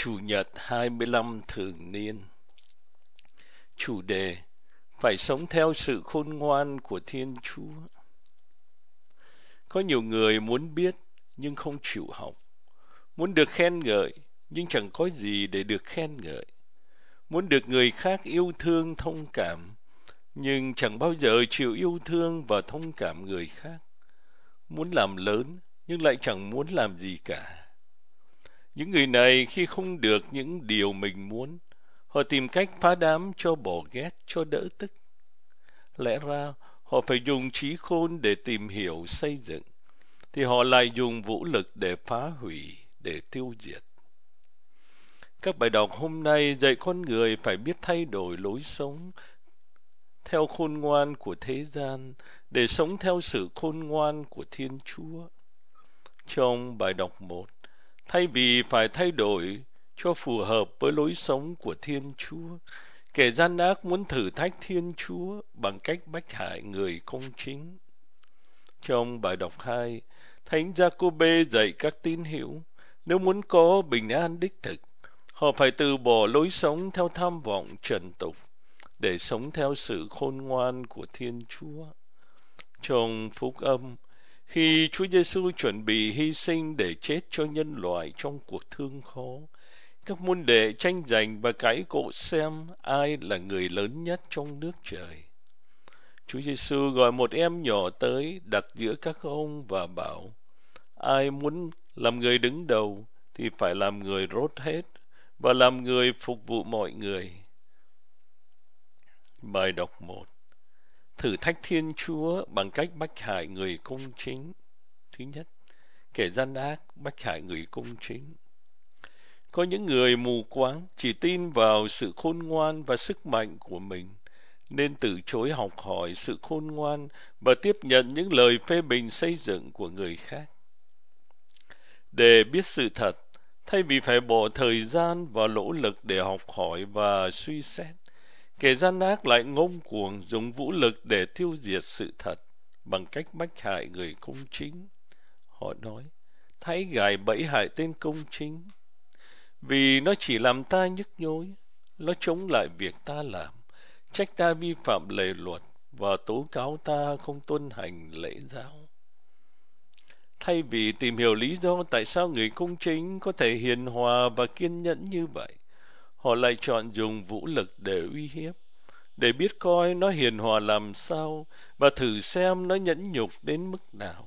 Chủ nhật 25 thường niên. Chủ đề: phải sống theo sự khôn ngoan của Thiên Chúa. Có nhiều người muốn biết nhưng không chịu học, muốn được khen ngợi nhưng chẳng có gì để được khen ngợi, muốn được người khác yêu thương thông cảm nhưng chẳng bao giờ chịu yêu thương và thông cảm người khác, muốn làm lớn nhưng lại chẳng muốn làm gì cả. Những người này khi không được những điều mình muốn, họ tìm cách phá đám cho bỏ ghét, cho đỡ tức. Lẽ ra họ phải dùng trí khôn để tìm hiểu, xây dựng, thì họ lại dùng vũ lực để phá hủy, để tiêu diệt. Các bài đọc hôm nay dạy con người phải biết thay đổi lối sống theo khôn ngoan của thế gian để sống theo sự khôn ngoan của Thiên Chúa. Trong bài đọc 1, thay vì phải thay đổi cho phù hợp với lối sống của Thiên Chúa, kẻ gian ác muốn thử thách Thiên Chúa bằng cách bách hại người công chính. Trong bài đọc 2, Thánh Giacôbê dạy các tín hữu, nếu muốn có bình an đích thực, họ phải từ bỏ lối sống theo tham vọng trần tục để sống theo sự khôn ngoan của Thiên Chúa. Trong Phúc Âm, khi Chúa Giêsu chuẩn bị hy sinh để chết cho nhân loại trong cuộc thương khó, các môn đệ tranh giành và cãi cọ xem ai là người lớn nhất trong nước trời. Chúa Giêsu gọi một em nhỏ tới đặt giữa các ông và bảo: ai muốn làm người đứng đầu thì phải làm người rốt hết và làm người phục vụ mọi người. Bài đọc 1: thử thách Thiên Chúa bằng cách bách hại người công chính. Thứ nhất, kẻ gian ác bách hại người công chính. Có những người mù quáng chỉ tin vào sự khôn ngoan và sức mạnh của mình, nên từ chối học hỏi sự khôn ngoan và tiếp nhận những lời phê bình xây dựng của người khác. Để biết sự thật, thay vì phải bỏ thời gian và nỗ lực để học hỏi và suy xét, kẻ gian ác lại ngông cuồng dùng vũ lực để tiêu diệt sự thật bằng cách bách hại người công chính. Họ nói: hãy gài bẫy hại tên công chính, vì nó chỉ làm ta nhức nhối, nó chống lại việc ta làm, trách ta vi phạm lề luật và tố cáo ta không tuân hành lễ giáo. Thay vì tìm hiểu lý do tại sao người công chính có thể hiền hòa và kiên nhẫn như vậy, họ lại chọn dùng vũ lực để uy hiếp, để biết coi nó hiền hòa làm sao và thử xem nó nhẫn nhục đến mức nào.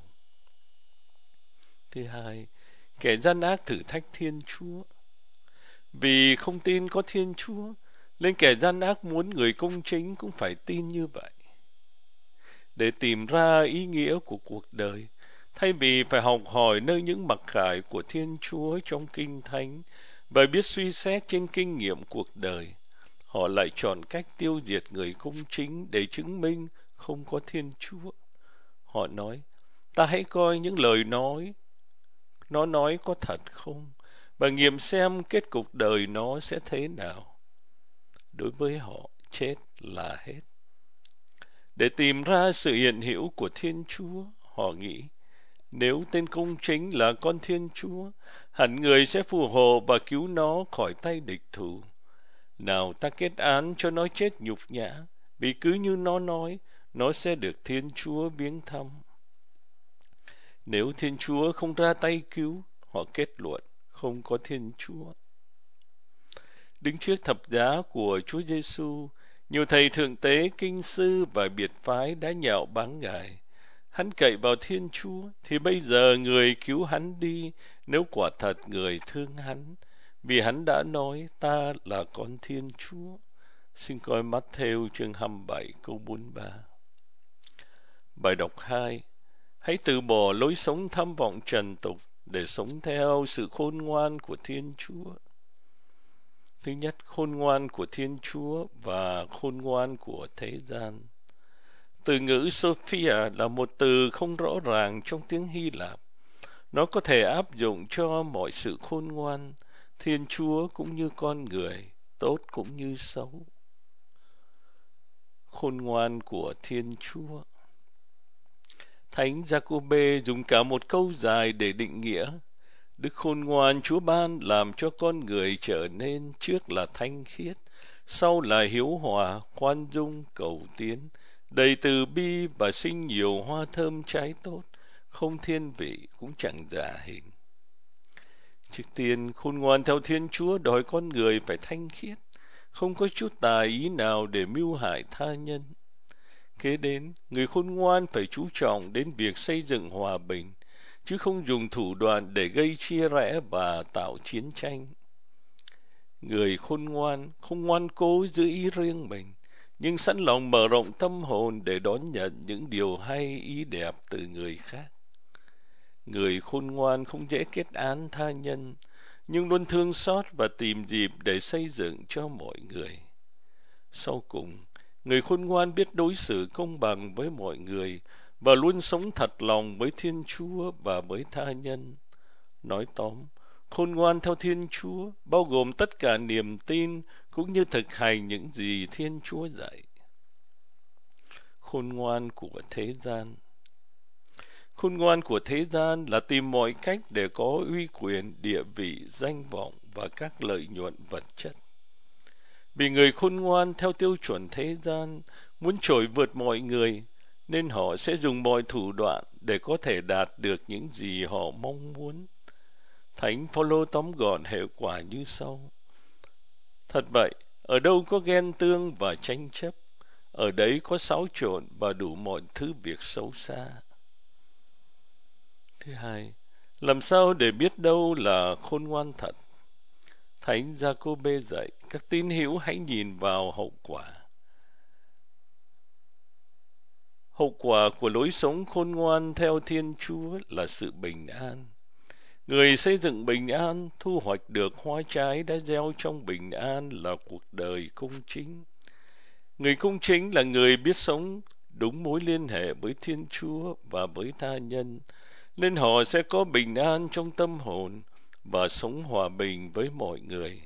Thứ hai, kẻ gian ác thử thách Thiên Chúa. Vì không tin có Thiên Chúa, nên kẻ gian ác muốn người công chính cũng phải tin như vậy. Để tìm ra ý nghĩa của cuộc đời, thay vì phải học hỏi nơi những mặc khải của Thiên Chúa trong Kinh Thánh và biết suy xét trên kinh nghiệm cuộc đời, họ lại chọn cách tiêu diệt người công chính để chứng minh không có Thiên Chúa. Họ nói: ta hãy coi những lời nó nói có thật không, và nghiệm xem kết cục đời nó sẽ thế nào. Đối với họ, chết là hết. Để tìm ra sự hiện hữu của Thiên Chúa, họ nghĩ nếu tên công chính là con Thiên Chúa, hẳn người sẽ phù hộ và cứu nó khỏi tay địch thủ. Nào ta kết án cho nó chết nhục nhã, vì cứ như nó nói, nó sẽ được Thiên Chúa viếng thăm. Nếu Thiên Chúa không ra tay cứu, họ kết luận không có Thiên Chúa. Đứng trước thập giá của Chúa Giêsu, nhiều thầy thượng tế, kinh sư và biệt phái đã nhạo báng Ngài. Hắn cậy vào Thiên Chúa, thì bây giờ người cứu hắn đi, nếu quả thật người thương hắn, vì hắn đã nói ta là con Thiên Chúa. Xin coi Mát-thêu chương 27 câu 43. Bài đọc 2: hãy từ bỏ lối sống tham vọng trần tục để sống theo sự khôn ngoan của Thiên Chúa. Thứ nhất, khôn ngoan của Thiên Chúa và khôn ngoan của thế gian. Từ ngữ Sophia là một từ không rõ ràng trong tiếng Hy Lạp. Nó có thể áp dụng cho mọi sự khôn ngoan, Thiên Chúa cũng như con người, tốt cũng như xấu. Khôn ngoan của Thiên Chúa. Thánh Giacôbê dùng cả một câu dài để định nghĩa. Đức khôn ngoan Chúa ban làm cho con người trở nên trước là thanh khiết, sau là hiếu hòa, khoan dung, cầu tiến, đầy từ bi và sinh nhiều hoa thơm trái tốt, không thiên vị cũng chẳng giả hình. Trước tiên, khôn ngoan theo Thiên Chúa đòi con người phải thanh khiết, không có chút tà ý nào để mưu hại tha nhân. Kế đến, người khôn ngoan phải chú trọng đến việc xây dựng hòa bình, chứ không dùng thủ đoạn để gây chia rẽ và tạo chiến tranh. Người khôn ngoan không ngoan cố giữ ý riêng mình, nhưng sẵn lòng mở rộng tâm hồn để đón nhận những điều hay ý đẹp từ người khác. Người khôn ngoan không dễ kết án tha nhân, nhưng luôn thương xót và tìm dịp để xây dựng cho mọi người. Sau cùng, người khôn ngoan biết đối xử công bằng với mọi người và luôn sống thật lòng với Thiên Chúa và với tha nhân. Nói tóm, khôn ngoan theo Thiên Chúa bao gồm tất cả niềm tin cũng như thực hành những gì Thiên Chúa dạy. Khôn ngoan của thế gian. Khôn ngoan của thế gian là tìm mọi cách để có uy quyền, địa vị, danh vọng và các lợi nhuận vật chất. Vì người khôn ngoan theo tiêu chuẩn thế gian muốn trội vượt mọi người, nên họ sẽ dùng mọi thủ đoạn để có thể đạt được những gì họ mong muốn. Thánh Phaolô tóm gọn hệ quả như sau: thật vậy, ở đâu có ghen tương và tranh chấp, ở đấy có xáo trộn và đủ mọi thứ việc xấu xa. Thứ hai, làm sao để biết đâu là khôn ngoan thật? Thánh Giacôbê dạy các tín hữu hãy nhìn vào hậu quả. Hậu quả của lối sống khôn ngoan theo Thiên Chúa là sự bình an. Người xây dựng bình an thu hoạch được hoa trái đã gieo trong bình an là cuộc đời công chính. Người công chính là người biết sống đúng mối liên hệ với Thiên Chúa và với tha nhân, nên họ sẽ có bình an trong tâm hồn và sống hòa bình với mọi người.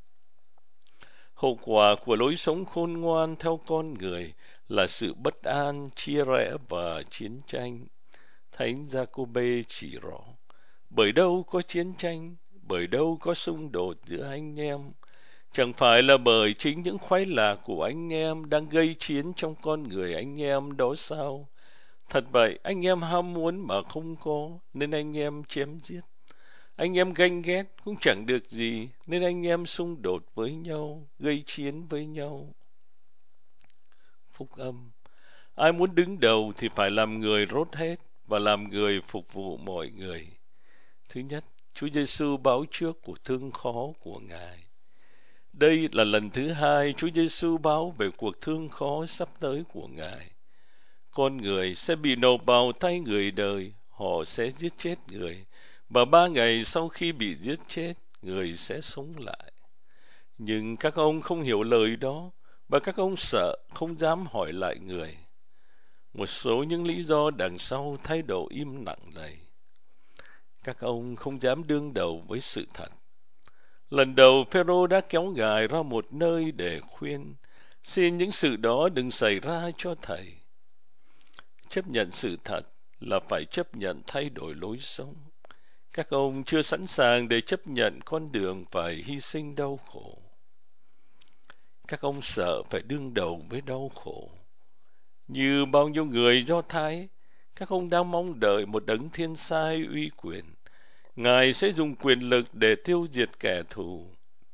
Hậu quả của lối sống khôn ngoan theo con người là sự bất an, chia rẽ và chiến tranh. Thánh Giacôbê chỉ rõ: bởi đâu có chiến tranh, bởi đâu có xung đột giữa anh em, chẳng phải là bởi chính những khoái lạc của anh em đang gây chiến trong con người anh em đó sao? Thật vậy, anh em ham muốn mà không có, nên anh em chém giết. Anh em ganh ghét cũng chẳng được gì, nên anh em xung đột với nhau, gây chiến với nhau. Phúc âm: ai muốn đứng đầu thì phải làm người rốt hết và làm người phục vụ mọi người. Thứ nhất, Chúa Giêsu báo trước cuộc thương khó của Ngài. Đây là lần thứ hai Chúa Giêsu báo về cuộc thương khó sắp tới của Ngài. Con người sẽ bị nộp vào tay người đời, họ sẽ giết chết người, và 3 ngày sau khi bị giết chết, người sẽ sống lại. Nhưng các ông không hiểu lời đó, và các ông sợ, không dám hỏi lại người. Một số những lý do đằng sau thái độ im lặng này: các ông không dám đương đầu với sự thật. Lần đầu, Phêrô đã kéo Ngài ra một nơi để khuyên: xin những sự đó đừng xảy ra cho thầy. Chấp nhận sự thật là phải chấp nhận thay đổi lối sống. Các ông chưa sẵn sàng để chấp nhận con đường phải hy sinh đau khổ. Các ông sợ phải đương đầu với đau khổ. Như bao nhiêu người Do Thái, các ông đang mong đợi một đấng thiên sai uy quyền. Ngài sẽ dùng quyền lực để tiêu diệt kẻ thù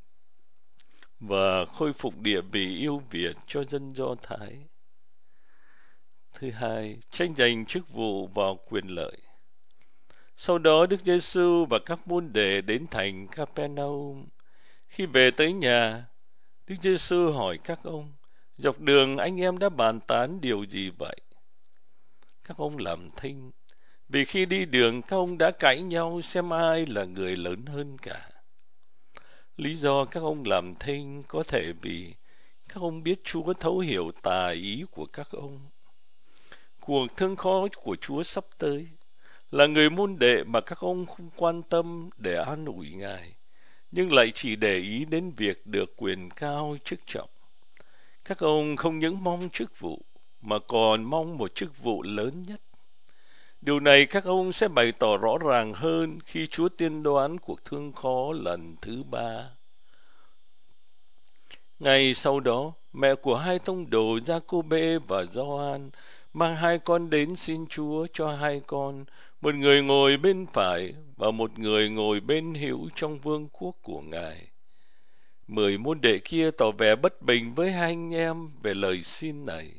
và khôi phục địa vị yêu Việt cho dân Do Thái. Thứ hai, tranh giành chức vụ và quyền lợi. Sau đó Đức Giêsu và các môn đệ đến thành Capernaum. Khi về tới nhà, Đức Giêsu hỏi các ông: dọc đường anh em đã bàn tán điều gì vậy? Các ông làm thinh, vì khi đi đường các ông đã cãi nhau xem ai là người lớn hơn cả. Lý do các ông làm thinh có thể vì các ông biết Chúa thấu hiểu tà ý của các ông. Cuộc thương khó của Chúa sắp tới. Là người môn đệ mà các ông không quan tâm để an ủi Ngài, nhưng lại chỉ để ý đến việc được quyền cao chức trọng. Các ông không những mong chức vụ, mà còn mong một chức vụ lớn nhất. Điều này các ông sẽ bày tỏ rõ ràng hơn khi Chúa tiên đoán cuộc thương khó lần thứ 3. Ngày sau đó, mẹ của hai tông đồ Giacôbê và Gioan mang hai con đến xin Chúa cho hai con, một người ngồi bên phải và một người ngồi bên hữu trong vương quốc của Ngài. 10 môn đệ kia tỏ vẻ bất bình với hai anh em về lời xin này.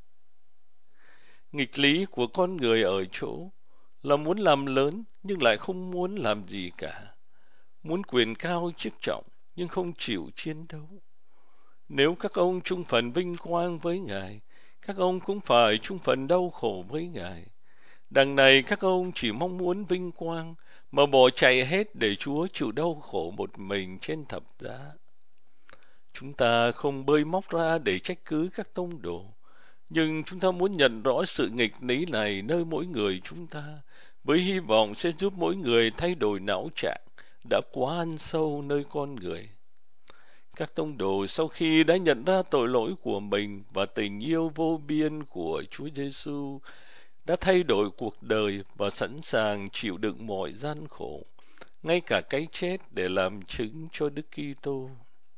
Nghịch lý của con người ở chỗ là muốn làm lớn nhưng lại không muốn làm gì cả, muốn quyền cao chức trọng nhưng không chịu chiến đấu. Nếu các ông chung phần vinh quang với Ngài, các ông cũng phải chung phần đau khổ với Ngài. Đằng này các ông chỉ mong muốn vinh quang mà bỏ chạy hết để Chúa chịu đau khổ một mình trên thập giá. Chúng ta không bơi móc ra để trách cứ các tông đồ, nhưng chúng ta muốn nhận rõ sự nghịch lý này nơi mỗi người chúng ta, với hy vọng sẽ giúp mỗi người thay đổi não trạng đã quá ăn sâu nơi con người. Các tông đồ sau khi đã nhận ra tội lỗi của mình và tình yêu vô biên của Chúa Giêsu đã thay đổi cuộc đời và sẵn sàng chịu đựng mọi gian khổ, ngay cả cái chết để làm chứng cho Đức Kitô.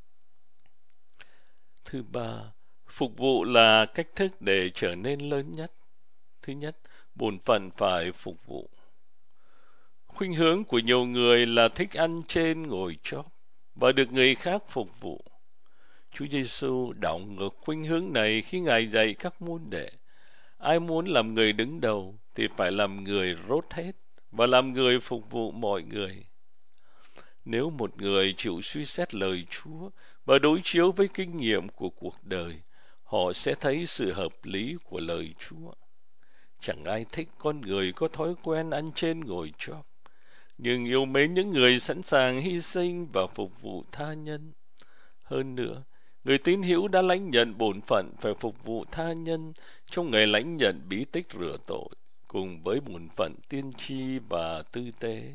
Thứ 3, phục vụ là cách thức để trở nên lớn nhất. Thứ nhất, bổn phận phải phục vụ. Khuynh hướng của nhiều người là thích ăn trên ngồi chóp và được người khác phục vụ. Chúa Giêsu đảo ngược khuynh hướng này khi Ngài dạy các môn đệ: ai muốn làm người đứng đầu thì phải làm người rốt hết và làm người phục vụ mọi người. Nếu một người chịu suy xét lời Chúa và đối chiếu với kinh nghiệm của cuộc đời, họ sẽ thấy sự hợp lý của lời Chúa. Chẳng ai thích con người có thói quen ăn trên ngồi chóp, nhưng yêu mến những người sẵn sàng hy sinh và phục vụ tha nhân. Hơn nữa, người tín hữu đã lãnh nhận bổn phận phải phục vụ tha nhân trong ngày lãnh nhận bí tích rửa tội, cùng với bổn phận tiên tri và tư tế.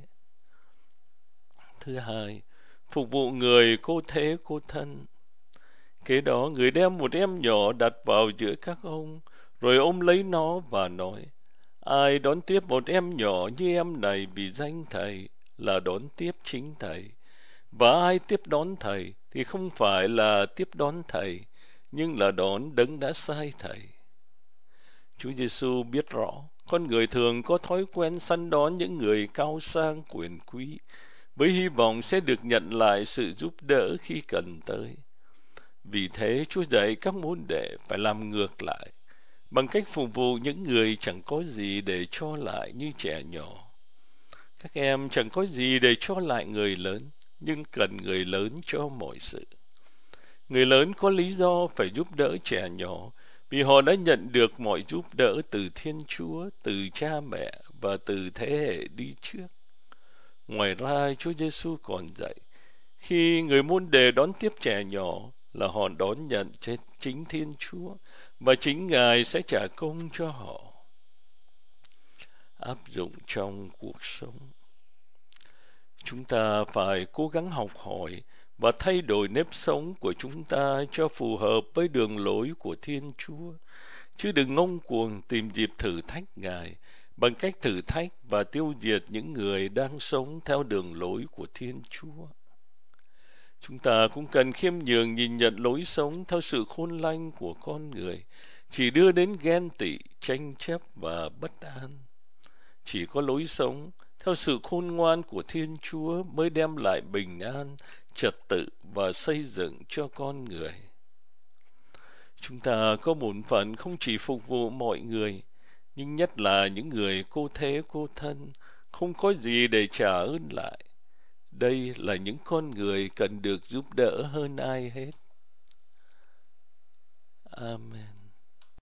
Thứ hai, phục vụ người cô thế cô thân. Kế đó, người đem một em nhỏ đặt vào giữa các ông, rồi ôm lấy nó và nói: ai đón tiếp một em nhỏ như em này vì danh Thầy là đón tiếp chính Thầy, và ai tiếp đón Thầy thì không phải là tiếp đón Thầy, nhưng là đón Đấng đã sai Thầy. Chúa Giêsu biết rõ con người thường có thói quen săn đón những người cao sang quyền quý, với hy vọng sẽ được nhận lại sự giúp đỡ khi cần tới. Vì thế Chúa dạy các môn đệ phải làm ngược lại, bằng cách phục vụ những người chẳng có gì để cho lại như trẻ nhỏ. Các em chẳng có gì để cho lại người lớn, nhưng cần người lớn cho mọi sự. Người lớn có lý do phải giúp đỡ trẻ nhỏ, vì họ đã nhận được mọi giúp đỡ từ Thiên Chúa, từ cha mẹ và từ thế hệ đi trước. Ngoài ra, Chúa Giêsu còn dạy, khi người môn đệ đón tiếp trẻ nhỏ là họ đón nhận chính Thiên Chúa, và chính Ngài sẽ trả công cho họ. Áp dụng trong cuộc sống. Chúng ta phải cố gắng học hỏi và thay đổi nếp sống của chúng ta cho phù hợp với đường lối của Thiên Chúa, chứ đừng ngông cuồng tìm dịp thử thách Ngài bằng cách thử thách và tiêu diệt những người đang sống theo đường lối của Thiên Chúa. Chúng ta cũng cần khiêm nhường nhìn nhận lối sống theo sự khôn lanh của con người, chỉ đưa đến ghen tị, tranh chấp và bất an. Chỉ có lối sống theo sự khôn ngoan của Thiên Chúa mới đem lại bình an, trật tự và xây dựng cho con người. Chúng ta có bổn phận không chỉ phục vụ mọi người, nhưng nhất là những người cô thế cô thân, không có gì để trả ơn lại. Đây là những con người cần được giúp đỡ hơn ai hết. Amen.